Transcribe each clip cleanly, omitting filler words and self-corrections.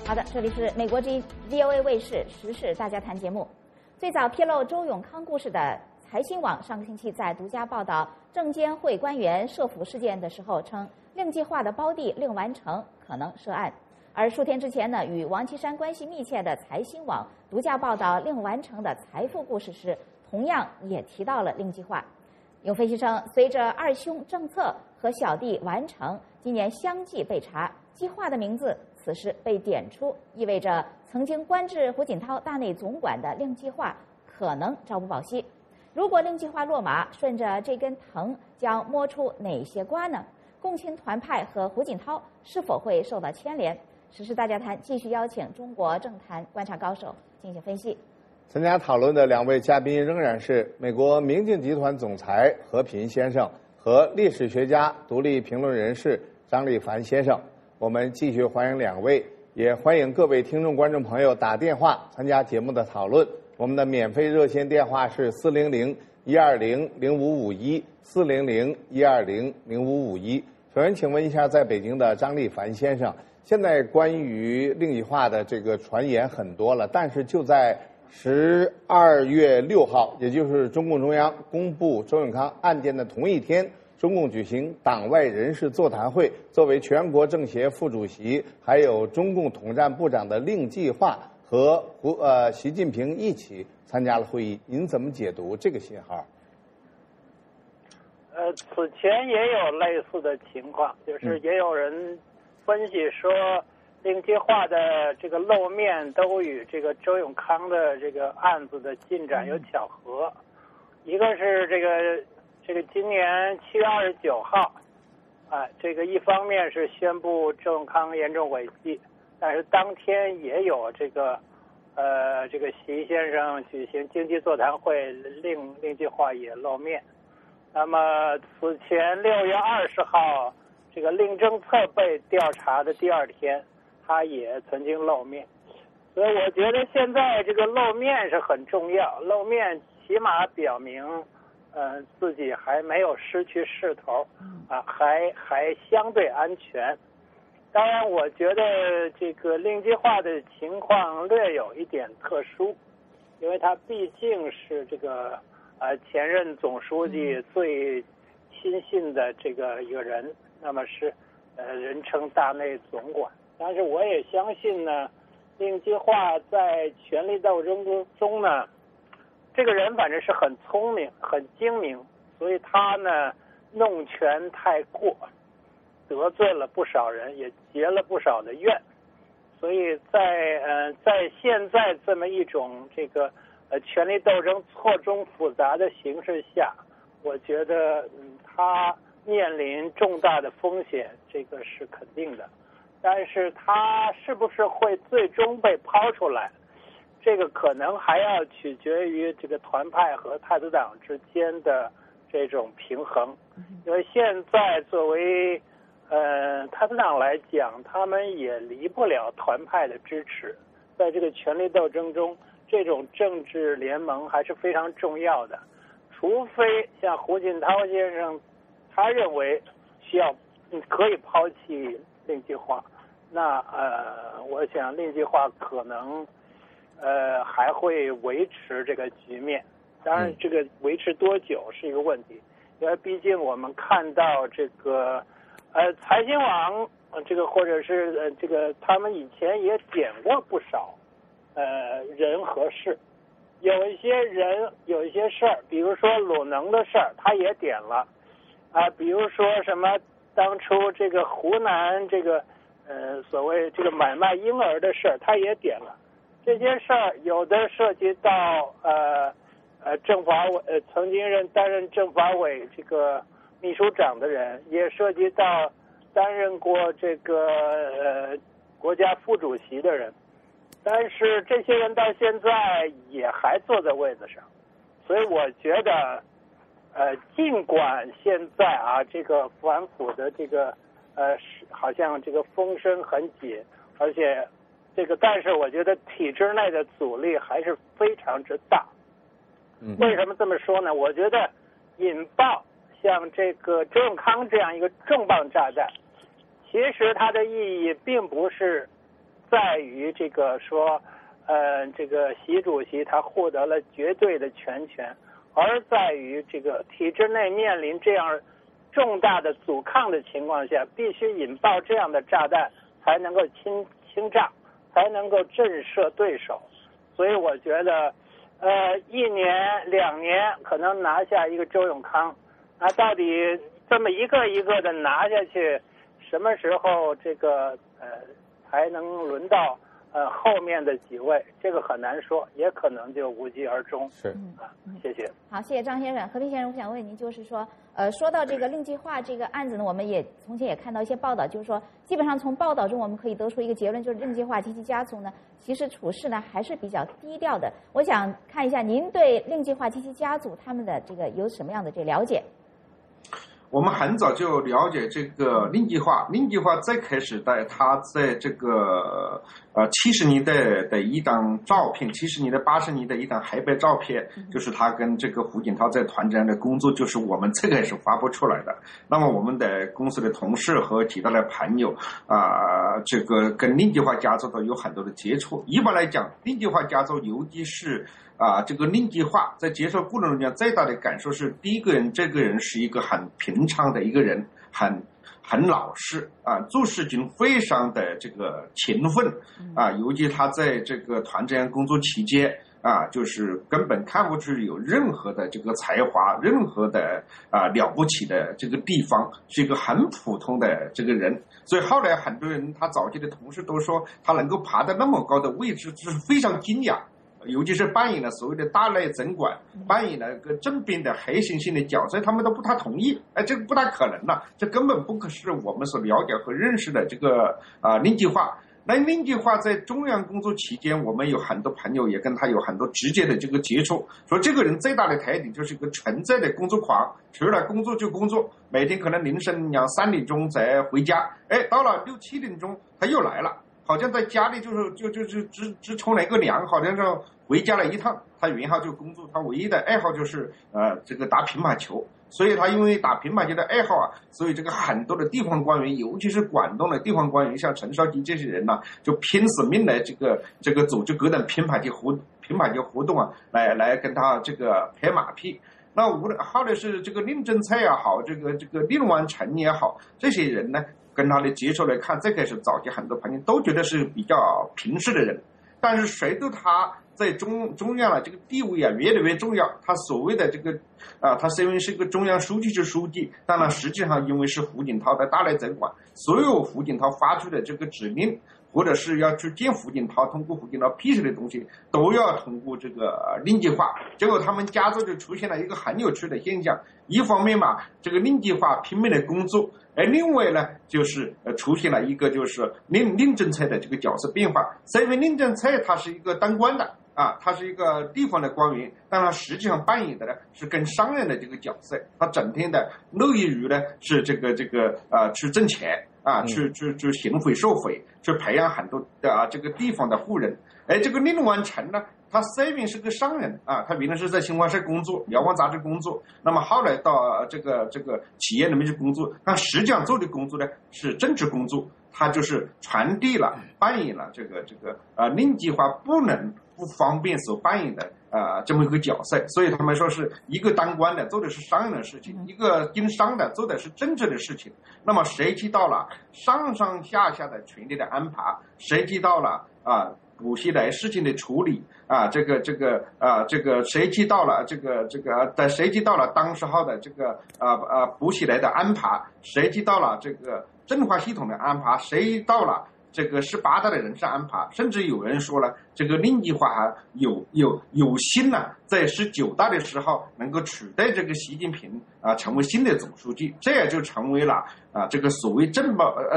好的，这里是美国之音 VOA 卫视时事大家谈节目。最早披露周永康故事的财新网上个星期在独家报道证监会官员涉腐事件的时候称，令计划的胞弟令完成可能涉案。而数天之前呢，与王岐山关系密切的财新网独家报道令完成的财富故事时，同样也提到了令计划。有分析称，随着二兄政策和小弟完成今年相继被查，计划的名字此时被点出，意味着曾经官至胡锦涛大内总管的令计划可能朝不保夕。如果令计划落马，顺着这根藤将摸出哪些瓜呢？共青团派和胡锦涛是否会受到牵连？时事大家谈继续邀请中国政坛观察高手进行分析。 参加讨论的两位嘉宾仍然是美国明镜集团总裁何平先生和历史学家、独立评论人士张立凡先生。我们继续欢迎两位，也欢迎各位听众观众朋友打电话参加节目的讨论。我们的免费热线电话是400-120-0551，400-120-0551。首先请问一下，在北京的张立凡先生，现在关于令计划的这个传言很多了，但是就在12月6号，也就是中共中央公布周永康案件的同一天，中共举行党外人士座谈会，作为全国政协副主席，还有中共统战部长的令计划和习近平一起参加了会议。您怎么解读这个信号？ 此前也有类似的情况，就是也有人分析说，令计划的这个露面都与这个周永康的这个案子的进展有巧合。一个是这个今年7月29号，这个一方面是宣布周永康严重违纪，但是当天也有这个习先生举行经济座谈会，令计划也露面。那么此前6月20号，这个令政策被调查的第二天，他也曾经露面。所以我觉得现在这个露面是很重要，露面起码表明自己还没有失去势头，还相对安全。当然我觉得这个令计划的情况略有一点特殊，因为他毕竟是这个前任总书记最亲信的这个一个人，那么是人称大内总管。但是我也相信呢，令计划在权力斗争中呢，这个人反正是很聪明很精明，所以他呢弄权太过，得罪了不少人，也结了不少的怨。所以在现在这么一种这个权力斗争错综复杂的形势下，我觉得他面临重大的风险，这个是肯定的。但是他是不是会最终被抛出来，这个可能还要取决于这个团派和太子党之间的这种平衡。因为现在作为太子党来讲，他们也离不了团派的支持，在这个权力斗争中，这种政治联盟还是非常重要的。除非像胡锦涛先生，他认为可以抛弃令计划，那我想令计划可能还会维持这个局面。当然这个维持多久是一个问题，因为毕竟我们看到这个财新网这个或者是这个他们以前也点过不少人和事，有一些人有一些事儿，比如说鲁能的事儿他也点了比如说什么当初这个湖南这个所谓这个买卖婴儿的事儿他也点了。这些事儿有的涉及到政法委曾经担任政法委这个秘书长的人，也涉及到担任过这个国家副主席的人，但是这些人到现在也还坐在位子上。所以我觉得尽管现在这个反腐的这个好像这个风声很紧，而且但是我觉得体制内的阻力还是非常之大。为什么这么说呢？我觉得引爆像这个周永康这样一个重磅炸弹，其实它的意义并不是在于这个说，这个习主席他获得了绝对的全权，而在于这个体制内面临这样重大的阻抗的情况下，必须引爆这样的炸弹，才能够清障，才能够震慑对手。所以我觉得，1年2年可能拿下一个周永康，那到底这么一个一个的拿下去，什么时候这个才能轮到后面的几位？这个很难说，也可能就无疾而终。 是谢谢。 好，谢谢张先生。和平先生，我想问您，就是说，说到这个令计划这个案子呢，我们也从前也看到一些报道，就是说，基本上从报道中我们可以得出一个结论，就是令计划及其家族呢，其实处事呢还是比较低调的。我想看一下您对令计划及其家族他们的这个有什么样的这个了解？ 我们很早就了解这个令计划，令计划最开始他在这个70年代的一张照片，70年代80年代一张黑白照片，就是他跟这个胡锦涛在团战的工作，就是我们最开始发布出来的。那么我们的公司的同事和其他的朋友这个跟令计划家族都有很多的接触。一般来讲，令计划家族尤其是这个令计划在接受过程中最大的感受是，第一个人，这个人是一个很平常的一个人，很老实做事情非常的这个勤奋尤其他在这个团战工作期间就是根本看不出有任何的这个才华，任何的了不起的这个地方，是一个很普通的这个人。所以后来很多人，他早期的同事都说，他能够爬到那么高的位置，就是非常惊讶。尤其是扮演了所谓的大内总管，扮演了个正边的核心性的角色，他们都不太同意。这个不太可能了，这根本不可是我们所了解和认识的这个令计划。那令计划在中央工作期间，我们有很多朋友也跟他有很多直接的这个接触，说这个人最大的特点就是一个纯粹的工作狂，除了工作就工作，每天可能凌晨2-3点钟才回家，到了6-7点钟他又来了。好像在家里就是只冲了一个凉，好像是回家了一趟。他原号就工作，他唯一的爱好就是这个打乒乓球。所以他因为打乒乓球的爱好所以这个很多的地方官员，尤其是广东的地方官员，像陈少基这些人就拼死命来这个组织各种乒乓球活动来跟他这个拍马屁。那无论后来是这个令正才也好，这个令完成也好，这些人呢，跟他的接触来看，这个是早期很多朋友都觉得是比较平视的人，但是随着他在中央的这个地位越来越重要，他所谓的这个他虽然是一个中央书记是书记，但他实际上因为是胡锦涛的大内总管，所有胡锦涛发出的这个指令，或者是要去见胡锦涛，通过胡锦涛批示的东西，都要通过这个令计划。结果他们家族就出现了一个很有趣的现象，一方面嘛，这个令计划拼命的工作，而另外呢，就是出现了一个就是令正才的这个角色变化。虽然令正才他是一个当官的他是一个地方的官员，但他实际上扮演的呢是跟商人的这个角色，他整天的乐于呢是这个去挣钱去行贿受贿，去培养很多这个地方的富人。而这个令完成呢，他虽然是个商人他原来是在新华社工作，辽光杂志工作，那么后来到这个企业里面去工作，他实际上做的工作呢是政治工作，他就是传递了扮演了这个令计划不方便所扮演的这么一个角色。所以他们说是一个当官的做的是商人的事情，一个经商的做的是政治的事情。那么谁知道了上上下下的权力的安排，谁知道了补习来事情的处理这个谁知道了谁知道了当时候的这个补习来的安排，谁知道了这个政法系统的安排，谁到了这个18大的人事安排，甚至有人说了，这个令计划有心在19大的时候能够取代这个习近平成为新的总书记，这也就成为了这个所谓政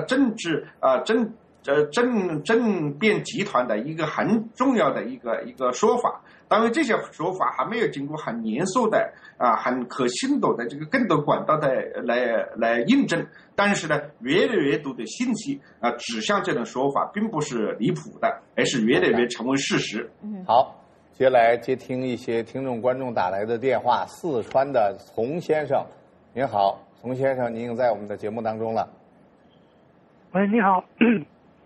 变集团的一个很重要的一个说法。当然这些说法还没有经过很严肃的很可信度的这个更多管道的来印证，但是呢越来越多的信息指向这种说法并不是离谱的，而是越来越成为事实。 好，接下来接听一些听众观众打来的电话。四川的丛先生，您好，丛先生，您已经在我们的节目当中了。 喂，你好，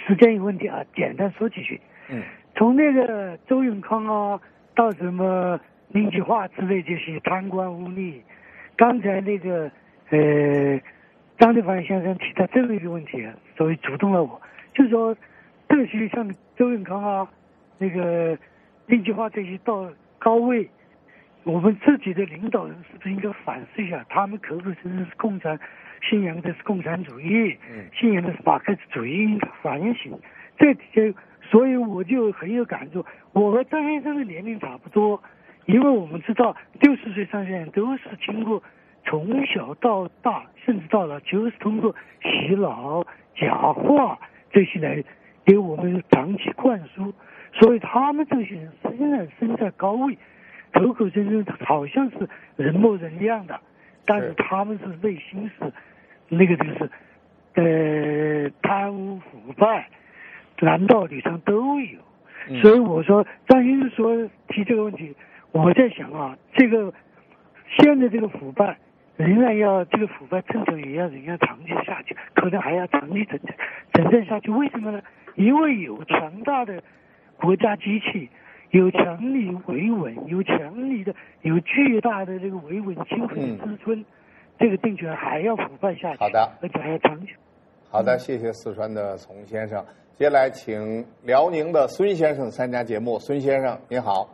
时间有问题啊，简单说几句。从那个周永康啊，到什么林继化之类这些贪官污吏，刚才那个张立凡先生提到这么一个问题啊，所以主动了我，就是说这些像周永康啊，那个林继化这些到高位，我们自己的领导人是不是应该反思一下，他们口口声声是信仰的是共产主义，信仰的是马克思主义，应该反省这些。所以我就很有感触，我和张先生的年龄差不多，因为我们知道60岁上下都是经过从小到大，甚至到了就是通过洗脑、假话这些来给我们长期灌输，所以他们这些人虽然身在高位，口口声声好像是人模人样的，但是他们是内心是那个就是贪污腐败男盗女娼都有。所以我说张先生说提这个问题，我在想啊，这个现在这个腐败仍然要这个腐败政策也要仍然长期下去，可能还要长期整正下去。为什么呢？因为有强大的国家机器，有强力维稳，有巨大的这个维稳经费支撑，这个政权还要腐败下去。 好的， 而且还要长久。 好的，谢谢四川的丛先生。接下来请辽宁的孙先生参加节目。孙先生您好。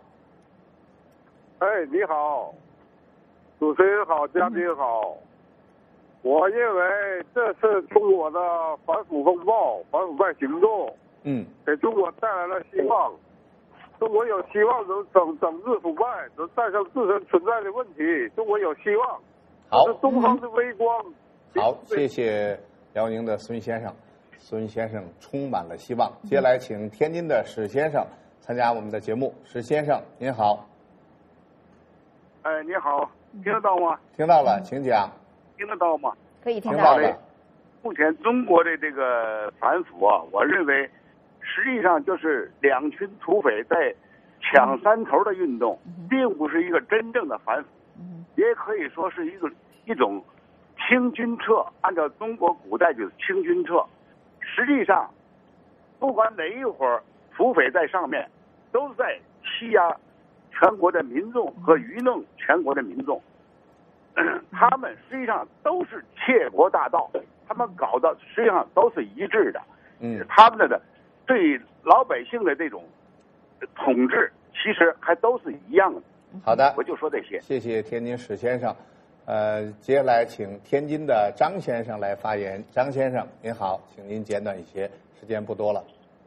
你好，主持人好，嘉宾好。我认为这次中国的反腐风暴、反腐败行动，给中国带来了希望。中国有希望能整治腐败，能战胜自身存在的问题。中国有希望， 好， 这是东方的微光。 好，谢谢辽宁的孙先生。孙先生充满了希望。接下来请天津的史先生参加我们的节目。史先生您好。 你好，听得到吗？ 听到了，请讲。 听得到吗？ 可以听到了。 目前中国的这个反腐啊，我认为实际上就是两群土匪在抢山头的运动，并不是一个真正的反腐，也可以说是一种清君侧。按照中国古代就是清君侧。实际上，不管哪一会儿土匪在上面，都是在欺压全国的民众和愚弄全国的民众。他们实际上都是窃国大盗，他们搞的实际上都是一致的。他们的对老百姓的这种统治，其实还都是一样的。 好的， 我就说这些。 谢谢天津史先生。接下来请天津的张先生来发言。张先生您好，请您简短一些，时间不多了。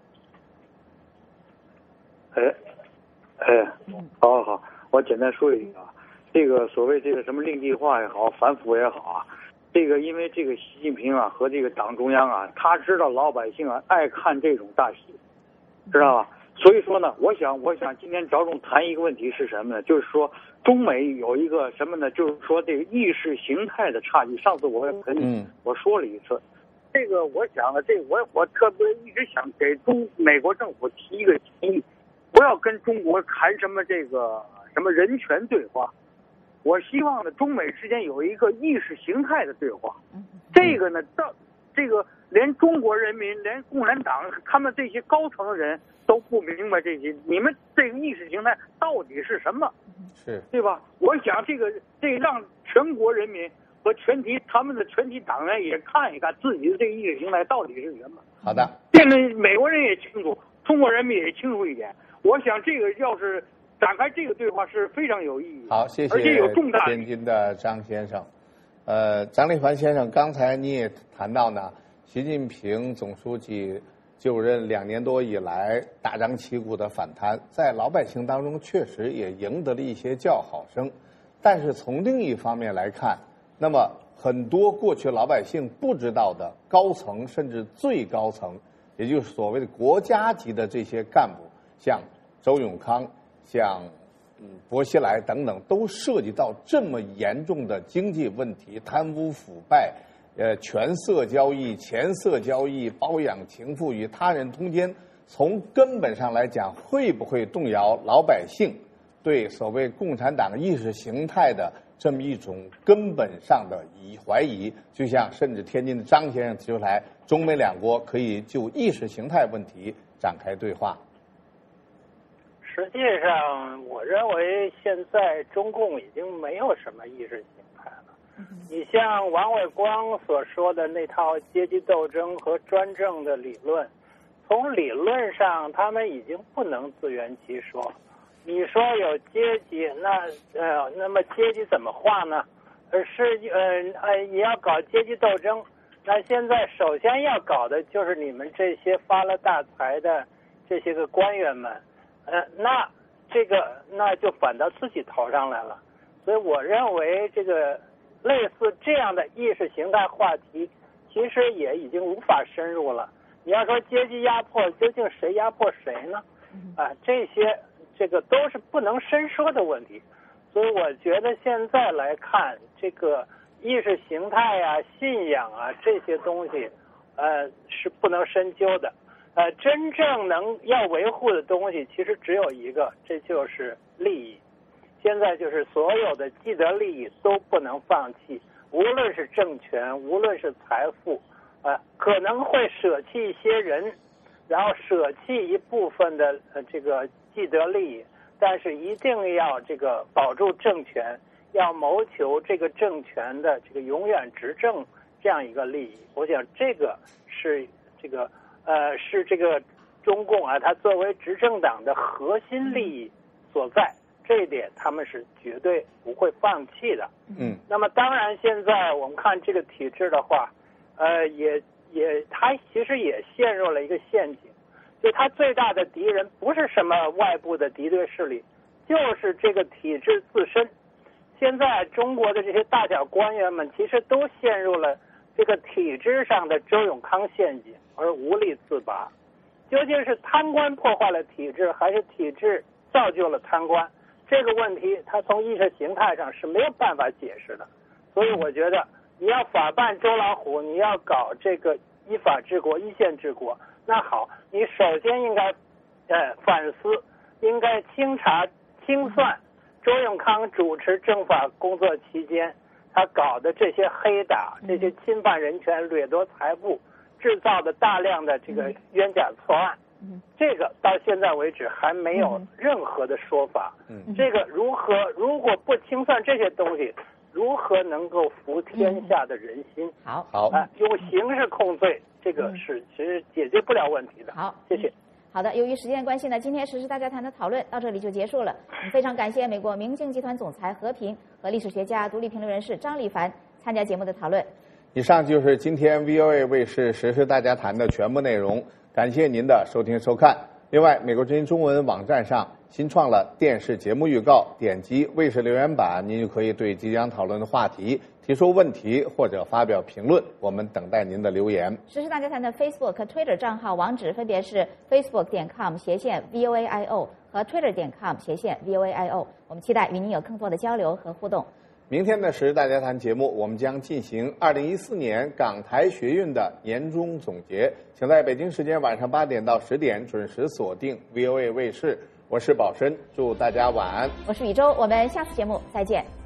好，我简单说一个啊，这个所谓这个什么令计划也好，反腐也好啊，这个因为这个习近平啊和这个党中央啊，他知道老百姓啊爱看这种大戏，知道吧？所以说呢，我想今天着重谈一个问题是什么呢？就是说中美有一个什么呢？就是说这个意识形态的差距。上次我也跟你我说了一次，这个我想了，这个我特别一直想给美国政府提一个建议，不要跟中国谈什么这个什么人权对话。我希望呢，中美之间有一个意识形态的对话。这个呢，这个连中国人民，连共产党，他们这些高层人都不明白这些，你们这个意识形态到底是什么？ 是， 对吧？我想这让全国人民和他们的全体党员也看一看自己的这个意识形态到底是什么。 好的， 这个美国人也清楚，中国人民也清楚一点。我想这个要是展开这个对话是非常有意义。 好，谢谢。 而且有重大天津的张先生。张立凡先生，刚才你也谈到呢，习近平总书记就任2年多以来大张旗鼓的反弹，在老百姓当中确实也赢得了一些叫好声。但是从另一方面来看，那么很多过去老百姓不知道的高层，甚至最高层，也就是所谓的国家级的这些干部，像周永康，像薄熙来等等，都涉及到这么严重的经济问题，贪污腐败，权色交易、钱色交易，包养情妇与他人通奸。从根本上来讲，会不会动摇老百姓对所谓共产党意识形态的这么一种根本上的怀疑。就像甚至天津的张先生提出来，中美两国可以就意识形态问题展开对话。 实际上，我认为现在中共已经没有什么意识形态了。你像王伟光所说的那套阶级斗争和专政的理论，从理论上他们已经不能自圆其说。你说有阶级，那么阶级怎么化呢？你要搞阶级斗争，那现在首先要搞的就是你们这些发了大财的这些个官员们。那就反到自己头上来了，所以我认为这个类似这样的意识形态话题，其实也已经无法深入了。你要说阶级压迫，究竟谁压迫谁呢？这个都是不能深说的问题。所以我觉得现在来看，这个意识形态啊、信仰啊这些东西，是不能深究的。真正要维护的东西其实只有一个，这就是利益。现在就是所有的既得利益都不能放弃，无论是政权，无论是财富，可能会舍弃一些人，然后舍弃一部分的这个既得利益，但是一定要这个保住政权，要谋求这个政权的这个永远执政这样一个利益。我想这个是这个中共啊，它作为执政党的核心利益所在，这一点他们是绝对不会放弃的。那么当然，现在我们看这个体制的话，它其实也陷入了一个陷阱，就它最大的敌人不是什么外部的敌对势力，就是这个体制自身。现在中国的这些大小官员们其实都陷入了这个体制上的周永康陷阱而无力自拔。究竟是贪官破坏了体制，还是体制造就了贪官？这个问题它从意识形态上是没有办法解释的。所以我觉得你要法办周老虎，你要搞这个依法治国、依宪治国，那好，你首先应该反思，应该清查清算周永康主持政法工作期间他搞的这些黑打、这些侵犯人权、掠夺财物制造的大量的这个冤假错案，这个到现在为止还没有任何的说法。这个如果不清算这些东西，如何能够服天下的人心？ 好， 用刑事控罪，这个是其实解决不了问题的。 好， 谢谢。 好的，由于时间关系呢，今天时事大家谈的讨论到这里就结束了。我们非常感谢美国明镜集团总裁何平和历史学家、独立评论人士张立凡参加节目的讨论。 以上就是今天 VOA 卫视时事大家谈的全部内容，感谢您的收听收看。另外，美国之音中文网站上新创了电视节目预告，点击卫视留言板，您就可以对即将讨论的话题提出问题或者发表评论，我们等待您的留言。 时事大家谈的 Facebook 和 Twitter 账号网址分别是 facebook.com/VOAIO 和 Twitter.com/VOAIO。我们期待与您有更多的交流和互动。 明天的时事大家谈节目，我们将进行2014年港台学运的年终总结，请在北京时间晚上8点到10点准时锁定 VOA 卫视。我是宝申，祝大家晚安。 我是宇宙，我们下次节目再见。